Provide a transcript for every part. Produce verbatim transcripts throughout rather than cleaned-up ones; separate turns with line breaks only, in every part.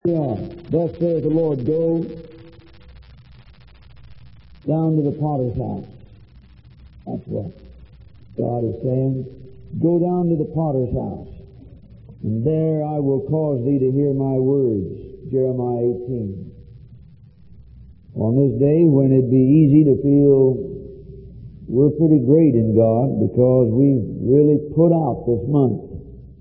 Yeah, thus saith the Lord, go down to the potter's house. That's what God is saying. Go down to the potter's house, and there I will cause thee to hear my words. Jeremiah eighteen. On this day when it'd be easy to feel we're pretty great in God because we've really put out this month,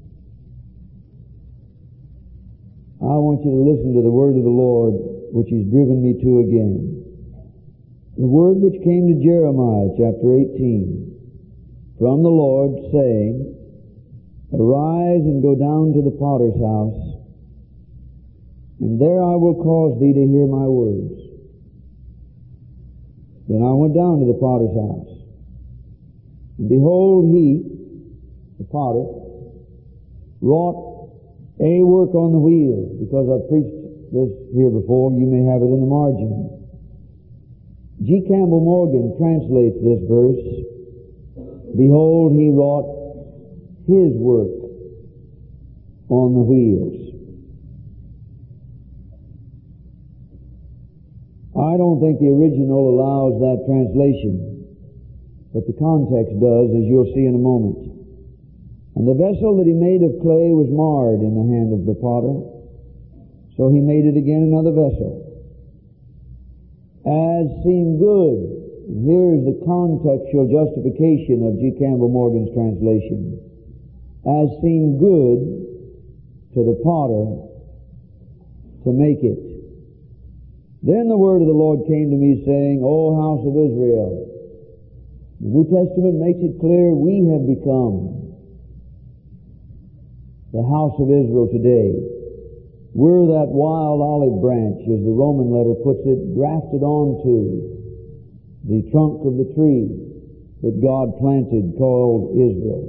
I want you to listen to the word of the Lord, which He's driven me to again. The word which came to Jeremiah, chapter eighteen, from the Lord, saying, arise and go down to the potter's house, and there I will cause thee to hear my words. Then I went down to the potter's house, and behold, he, the potter, wrought a work on the wheel. Because I've preached this here before, you may have it in the margin. G. Campbell Morgan translates this verse, behold, he wrought his work on the wheels. I don't think the original allows that translation, but the context does, as you'll see in a moment. And the vessel that he made of clay was marred in the hand of the potter, so he made it again another vessel, as seemed good. And here is the contextual justification of G. Campbell Morgan's translation. As seemed good to the potter to make it. Then the word of the Lord came to me, saying, O house of Israel, the New Testament makes it clear we have become the house of Israel today. We're that wild olive branch, as the Roman letter puts it, grafted onto the trunk of the tree that God planted, called Israel.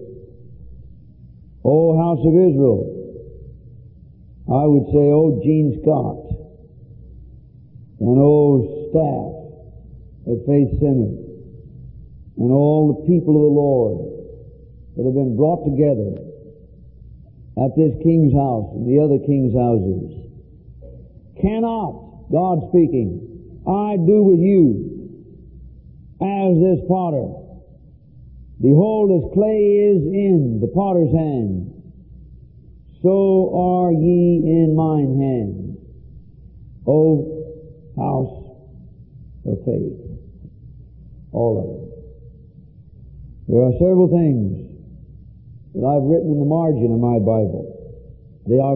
O house of Israel, I would say, O Gene Scott, and O staff at Faith Center, and all the people of the Lord that have been brought together at this king's house and the other king's houses. Cannot, God speaking, I do with you as this potter. Behold, as clay is in the potter's hand, so are ye in mine hand, O house of faith. All of it. There are several things that I've written in the margin of my Bible. They are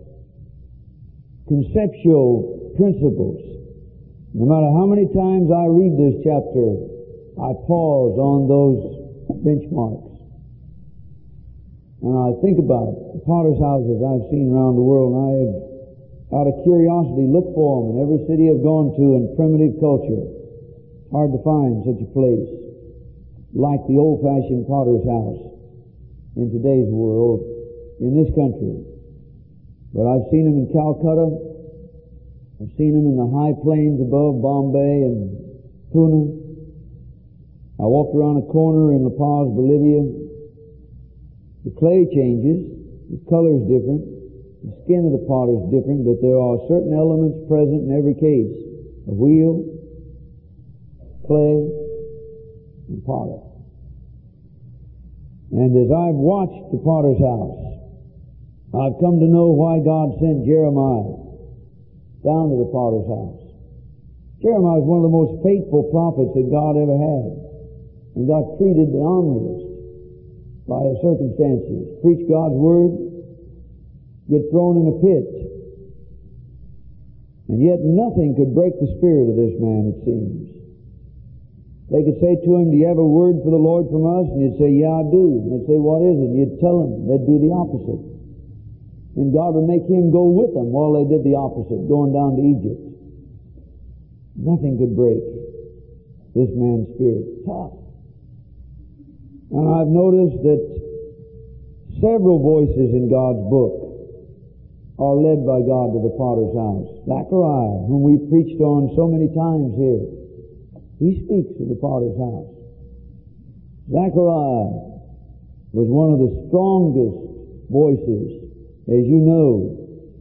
conceptual principles. No matter how many times I read this chapter, I pause on those benchmarks. And I think about the potter's houses I've seen around the world, and I have, out of curiosity, looked for them in every city I've gone to in primitive culture. It's hard to find such a place like the old-fashioned potter's house in today's world, in this country. But I've seen them in Calcutta. I've seen them in the high plains above Bombay and Pune. I walked around a corner in La Paz, Bolivia. The clay changes. The color's different. The skin of the potter's different, but there are certain elements present in every case. A wheel, clay, and potter. And as I've watched the potter's house, I've come to know why God sent Jeremiah down to the potter's house. Jeremiah was one of the most faithful prophets that God ever had, and got treated the honoriest by his circumstances. Preach God's word, get thrown in a pit. And yet nothing could break the spirit of this man, it seems. They could say to him, do you have a word for the Lord from us? And he'd say, yeah, I do. And they'd say, what is it? And you'd tell them. They'd do the opposite. And God would make him go with them while they did the opposite, going down to Egypt. Nothing could break this man's spirit. Tough. And I've noticed that several voices in God's book are led by God to the potter's house. Zechariah, whom we've preached on so many times here, he speaks of the potter's house. Zechariah was one of the strongest voices, as you know,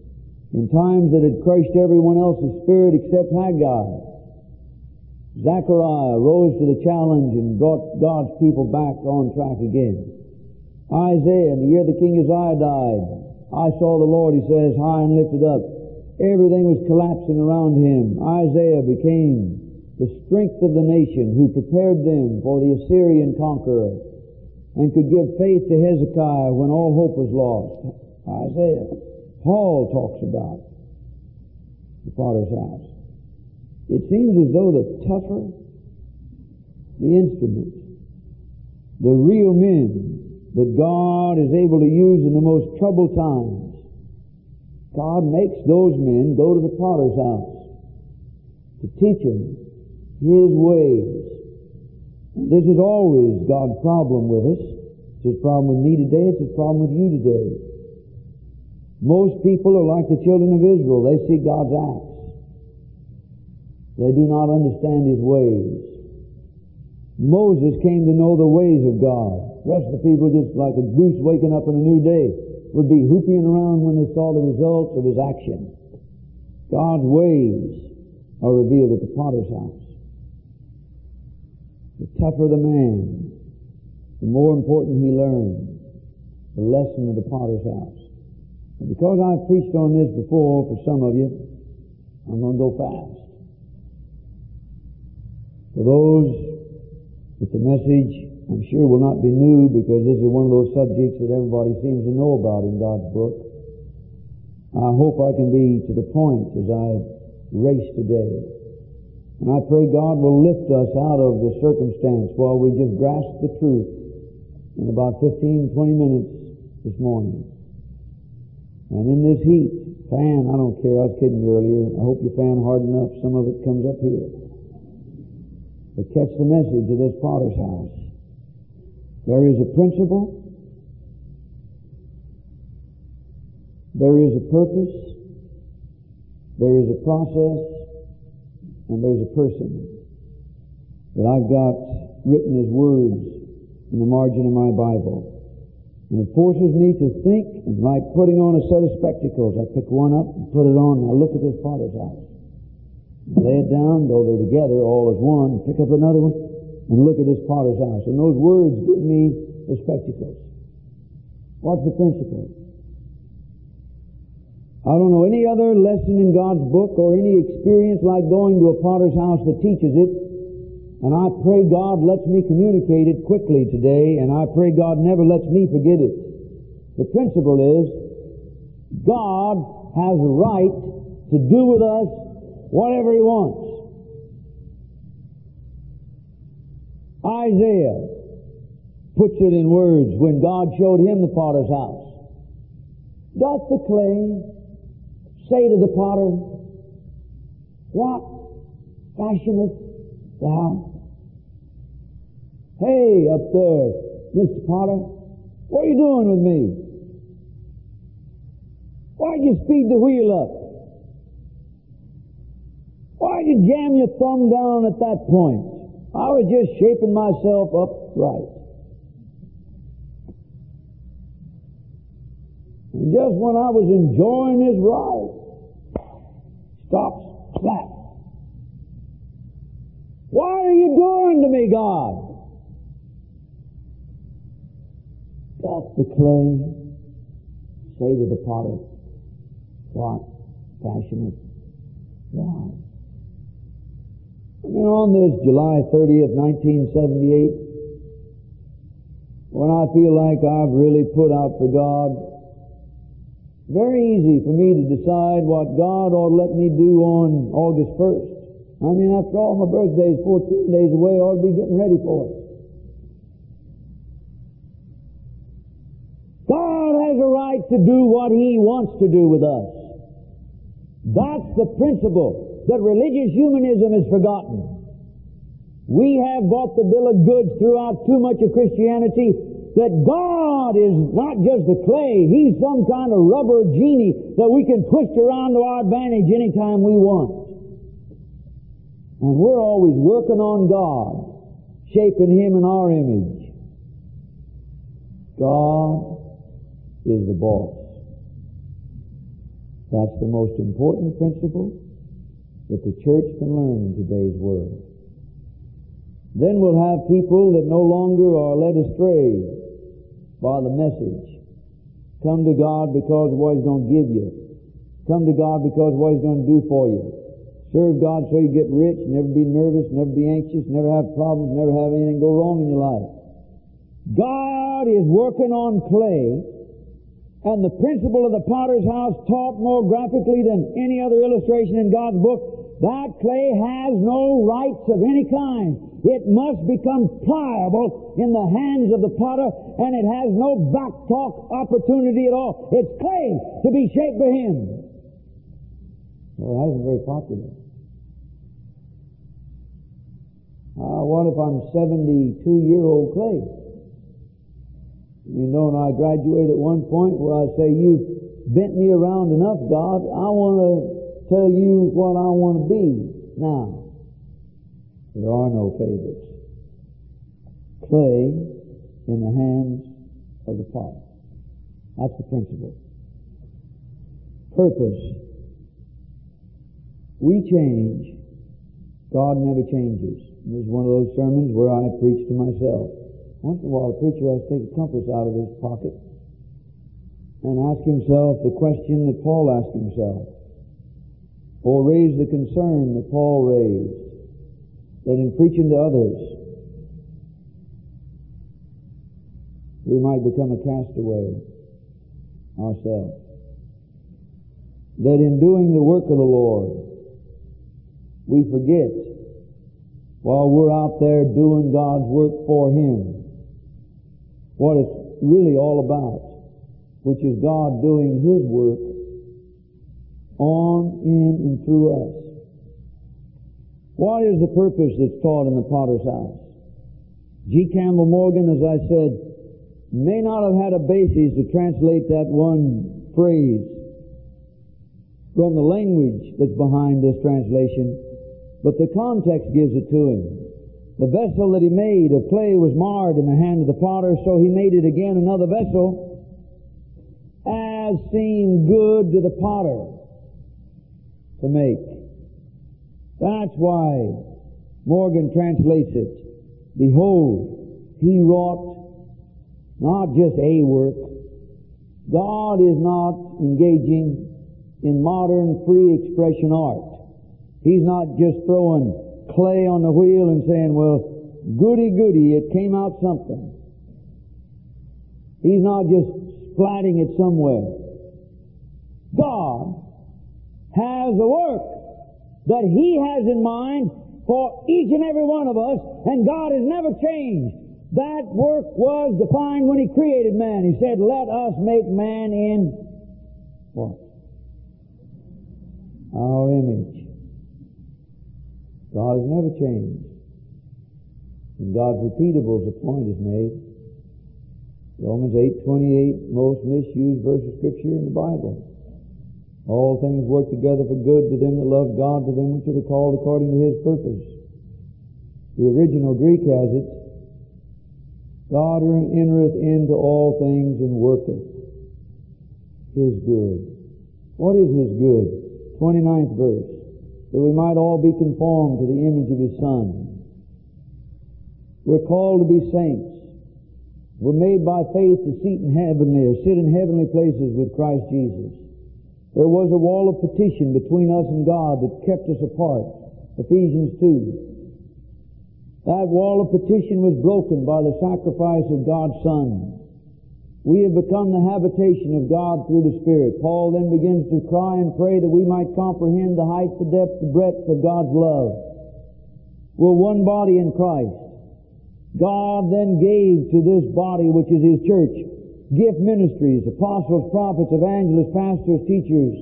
in times that had crushed everyone else's spirit except Haggai. Zechariah rose to the challenge and brought God's people back on track again. Isaiah, in the year the king Uzziah died, I saw the Lord, he says, high and lifted up. Everything was collapsing around him. Isaiah became the strength of the nation who prepared them for the Assyrian conqueror and could give faith to Hezekiah when all hope was lost. Isaiah. Paul talks about the potter's house. It seems as though the tougher the instrument, the real men that God is able to use in the most troubled times, God makes those men go to the potter's house to teach them His ways. And this is always God's problem with us. It's His problem with me today. It's His problem with you today. Most people are like the children of Israel. They see God's acts. They do not understand His ways. Moses came to know the ways of God. The rest of the people, just like a goose waking up in a new day, would be whooping around when they saw the results of His action. God's ways are revealed at the potter's house. The tougher the man, the more important he learns the lesson of the potter's house. And because I've preached on this before for some of you, I'm going to go fast. For those that the message, I'm sure, will not be new, because this is one of those subjects that everybody seems to know about in God's book. I hope I can be to the point as I race today. And I pray God will lift us out of the circumstance while we just grasp the truth in about fifteen, twenty minutes this morning. And in this heat, fan, I don't care, I was kidding you earlier. I hope your fan hard enough, some of it comes up here. But catch the message of this potter's house. There is a principle. There is a purpose. There is a process. And there's a person that I've got written as words in the margin of my Bible. And it forces me to think, and like putting on a set of spectacles. I pick one up and put it on, and I look at this potter's house. Lay it down, though they're together, all as one. Pick up another one, and look at this potter's house. And those words give me the spectacles. What's the principle? I don't know any other lesson in God's book or any experience like going to a potter's house that teaches it. And I pray God lets me communicate it quickly today, and I pray God never lets me forget it. The principle is, God has a right to do with us whatever He wants. Isaiah puts it in words when God showed him the potter's house. Doth the clay say to the potter, what fashioneth thou? Hey, up there, Mister Potter, what are you doing with me? Why'd you speed the wheel up? Why'd you jam your thumb down at that point? I was just shaping myself up right. And just when I was enjoying this ride, stops flat. What are you doing to me, God? Doth the clay say to the potter, what fashioneth thou? I mean, on this July thirtieth, nineteen seventy-eight, when I feel like I've really put out for God, very easy for me to decide what God ought to let me do on August first. I mean, after all, my birthday is fourteen days away. I ought to be getting ready for it. God has a right to do what He wants to do with us. That's the principle that religious humanism has forgotten. We have bought the bill of goods throughout too much of Christianity that God is not just the clay. He's some kind of rubber genie that we can twist around to our advantage anytime we want. And we're always working on God, shaping Him in our image. God is the boss. That's the most important principle that the church can learn in today's world. Then we'll have people that no longer are led astray by the message. Come to God because of what He's going to give you. Come to God because of what He's going to do for you. Serve God so you get rich, never be nervous, never be anxious, never have problems, never have anything go wrong in your life. God is working on clay, and the principle of the potter's house taught more graphically than any other illustration in God's book. That clay has no rights of any kind. It must become pliable in the hands of the potter, and it has no back talk opportunity at all. It's clay to be shaped for Him. Well, that isn't very popular. Uh, what if I'm seventy-two-year-old clay? You know, and I graduate at one point where I say, you've bent me around enough, God. I want to tell you what I want to be now. There are no favorites. Clay in the hands of the potter. That's the principle. Purpose. We change. God never changes. This is one of those sermons where I preach to myself. Once in a while, a preacher has to take a compass out of his pocket and ask himself the question that Paul asked himself, or raise the concern that Paul raised, that in preaching to others, we might become a castaway ourselves. That in doing the work of the Lord, we forget while we're out there doing God's work for Him what it's really all about, which is God doing His work on, in, and through us. What is the purpose that's taught in the potter's house? G. Campbell Morgan, as I said, may not have had a basis to translate that one phrase from the language that's behind this translation, but the context gives it to him. The vessel that he made of clay was marred in the hand of the potter, so he made it again another vessel as seemed good to the potter to make. That's why Morgan translates it. Behold, he wrought not just a work. God is not engaging in modern free expression art. He's not just throwing clay on the wheel and saying, well, goody goody, it came out something. He's not just splatting it somewhere. God has a work that He has in mind for each and every one of us, and God has never changed. That work was defined when He created man. He said, let us make man in what? Our image. God has never changed. And God's repeatable as a point is made. Romans eight twenty-eight, most misused verse of Scripture in the Bible. All things work together for good to them that love God, to them which are called according to His purpose. The original Greek has it, God entereth into all things and worketh His good. What is His good? twenty-ninth verse. That we might all be conformed to the image of His Son. We're called to be saints. We're made by faith to sit in heavenly or sit in heavenly places with Christ Jesus. There was a wall of petition between us and God that kept us apart. Ephesians two. That wall of petition was broken by the sacrifice of God's Son. We have become the habitation of God through the Spirit. Paul then begins to cry and pray that we might comprehend the height, the depth, the breadth of God's love. We're one body in Christ. God then gave to this body, which is His church, gift ministries, apostles, prophets, evangelists, pastors, teachers,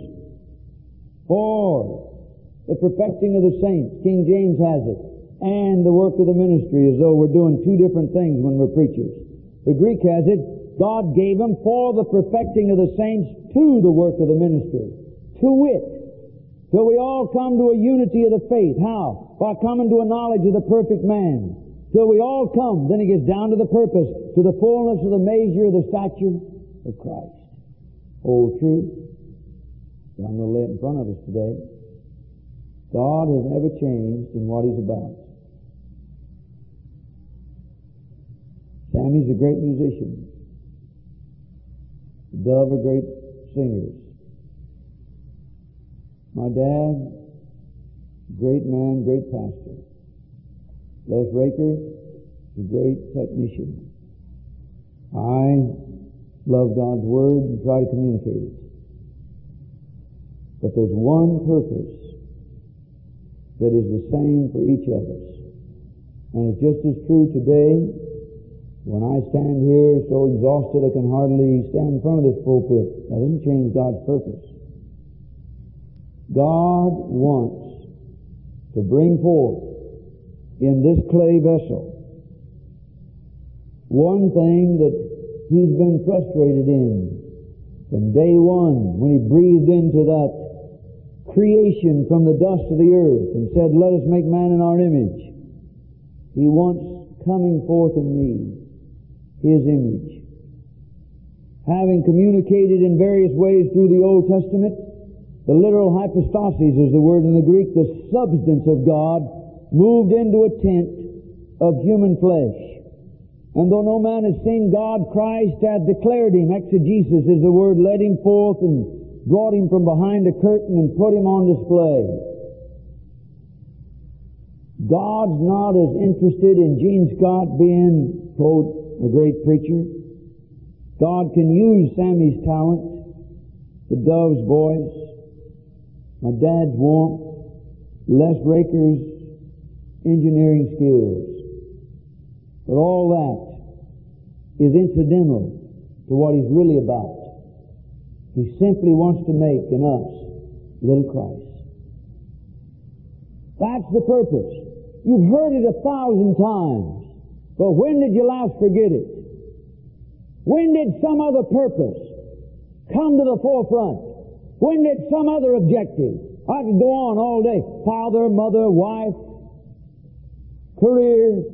for the perfecting of the saints. King James has it. And the work of the ministry, as though we're doing two different things when we're preachers. The Greek has it, God gave them for the perfecting of the saints to the work of the ministry. To wit, till we all come to a unity of the faith. How? By coming to a knowledge of the perfect man. Till we all come, then it gets down to the purpose, to the fullness of the measure of the stature of Christ. Old truth. but I'm going to lay it in front of us today. God has never changed in what He's about. Sammy's a great musician. Dove are great singers. My dad, great man, great pastor. Les Raker, a great technician. I love God's Word and try to communicate it. But there's one purpose that is the same for each of us. And it's just as true today when I stand here so exhausted I can hardly stand in front of this pulpit. That doesn't change God's purpose. God wants to bring forth in this clay vessel one thing that He's been frustrated in from day one when He breathed into that creation from the dust of the earth and said, let us make man in our image. He wants coming forth in me His image. Having communicated in various ways through the Old Testament, the literal hypostasis is the word in the Greek, the substance of God moved into a tent of human flesh. And though no man has seen God, Christ hath declared Him. Exegesis is the word, led Him forth and brought Him from behind a curtain and put Him on display. God's not as interested in Gene Scott being, quote, a great preacher. God can use Sammy's talent, the Dove's voice, my dad's warmth, Les Raker's engineering skills. But all that is incidental to what He's really about. He simply wants to make in us little Christ. That's the purpose. You've heard it a thousand times, but when did you last forget it? When did some other purpose come to the forefront? When did some other objective? I could go on all day. Father, mother, wife, career.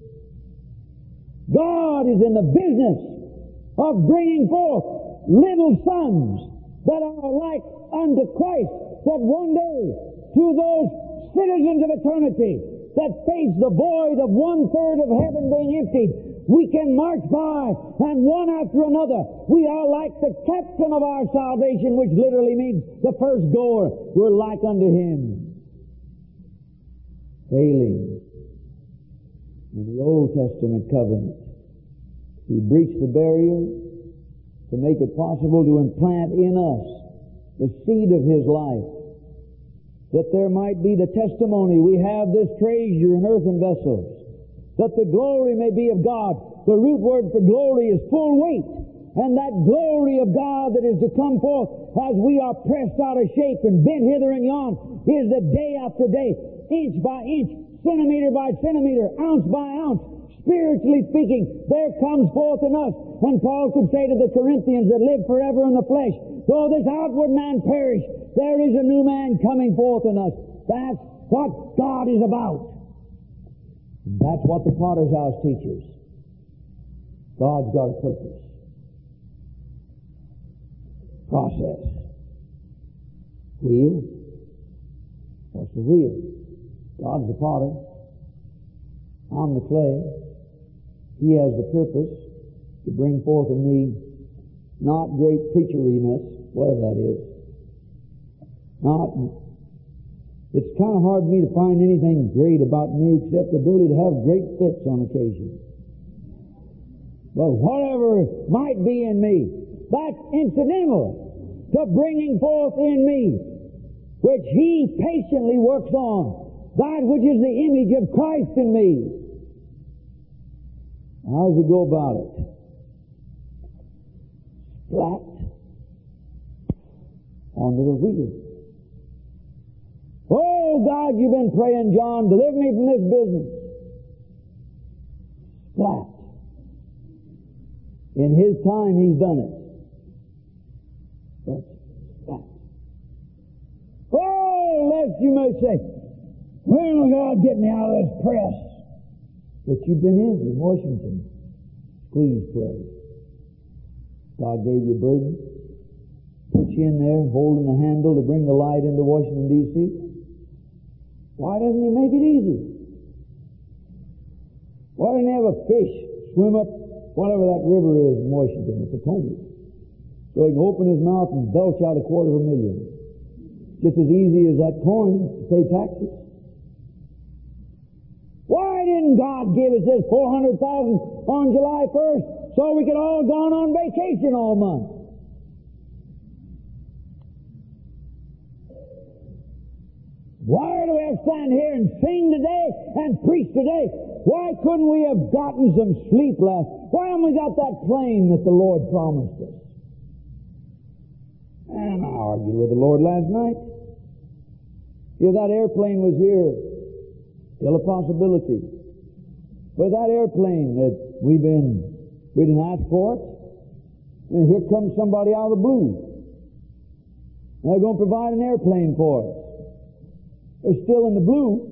God is in the business of bringing forth little sons that are like unto Christ, that one day, to those citizens of eternity that face the void of one-third of heaven being emptied, we can march by, and one after another, we are like the captain of our salvation, which literally means the first goer. We're like unto Him. Failing. In the Old Testament covenant, He breached the barrier to make it possible to implant in us the seed of His life, that there might be the testimony, we have this treasure in earthen vessels, that the glory may be of God. The root word for glory is full weight, and that glory of God that is to come forth as we are pressed out of shape and bent hither and yon is that day after day, inch by inch, centimeter by centimeter, ounce by ounce, spiritually speaking, there comes forth in us. And Paul could say to the Corinthians that live forever in the flesh, though this outward man perish, there is a new man coming forth in us. That's what God is about. That's what the Potter's House teaches. God's got a purpose. Process. Wheel. What's the wheel? God's the potter. I'm the clay. He has the purpose to bring forth in me not great preacheriness, whatever that is. Not, it's kind of hard for me to find anything great about me except the ability to have great fits on occasion. But whatever might be in me, that's incidental to bringing forth in me, which He patiently works on, that which is the image of Christ in me. How does He go about it? Flat onto the wheel. Oh God, you've been praying, John, deliver me from this business. Flat. In His time, He's done it. But flat. Oh, lest you may say, when will God get me out of this press that you've been in in Washington? Squeeze play. God gave you a burden, put you in there holding the handle to bring the light into Washington, D C? Why doesn't he make it easy? Why doesn't he have a fish swim up whatever that river is in Washington, the Potomac, so he can open his mouth and belch out a quarter of a million? Just as easy as that coin to pay taxes. Why didn't God give us this four hundred thousand on July first so we could all gone on vacation all month? Why do we have to stand here and sing today and preach today? Why couldn't we have gotten some sleep last? Why haven't we got that plane that the Lord promised us? And I argued with the Lord last night. If that airplane was here, still a possibility. But that airplane that we've been, we didn't ask for it, and here comes somebody out of the blue. They're going to provide an airplane for us. They're still in the blue.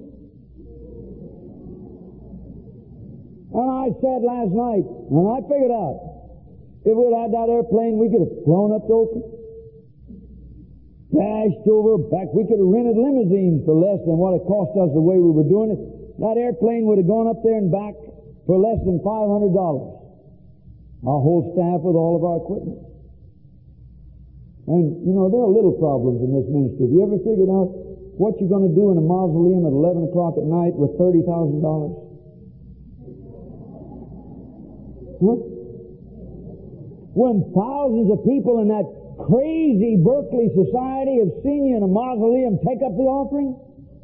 And I said last night, and I figured out, if we'd had that airplane, we could have flown up to Oakland, dashed over back. We could have rented limousines for less than what it cost us the way we were doing it. That airplane would have gone up there and back for less than five hundred dollars. Our whole staff with all of our equipment. And, you know, there are little problems in this ministry. Have you ever figured out what you're going to do in a mausoleum at eleven o'clock at night with thirty thousand dollars? Huh? When thousands of people in that crazy Berkeley Society have seen you in a mausoleum take up the offering?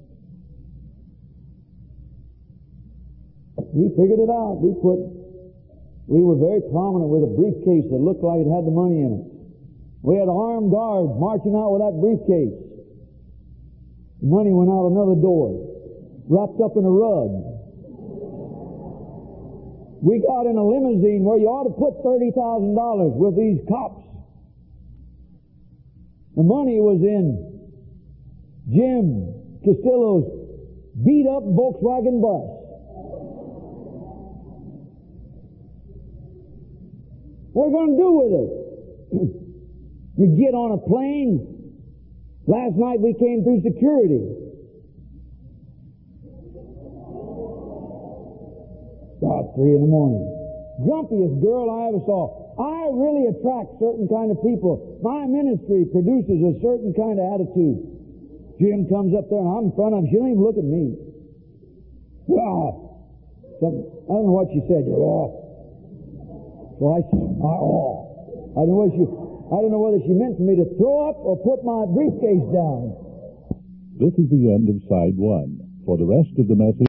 We figured it out. We put, we were very prominent with a briefcase that looked like it had the money in it. We had armed guards marching out with that briefcase. The money went out another door, wrapped up in a rug. We got in a limousine where you ought to put thirty thousand dollars with these cops. The money was in Jim Castillo's beat-up Volkswagen bus. What are you going to do with it? You get on a plane. Last night we came through security. About three in the morning. Grumpiest girl I ever saw. I really attract certain kind of people. My ministry produces a certain kind of attitude. Jim comes up there and I'm in front of him. She don't even look at me. Ah, something, I don't know what she said. You're off. So I, I, oh. I don't know what she, I don't know whether she meant for me to throw up or put my briefcase down.
This is the end of side one. For the rest of the message,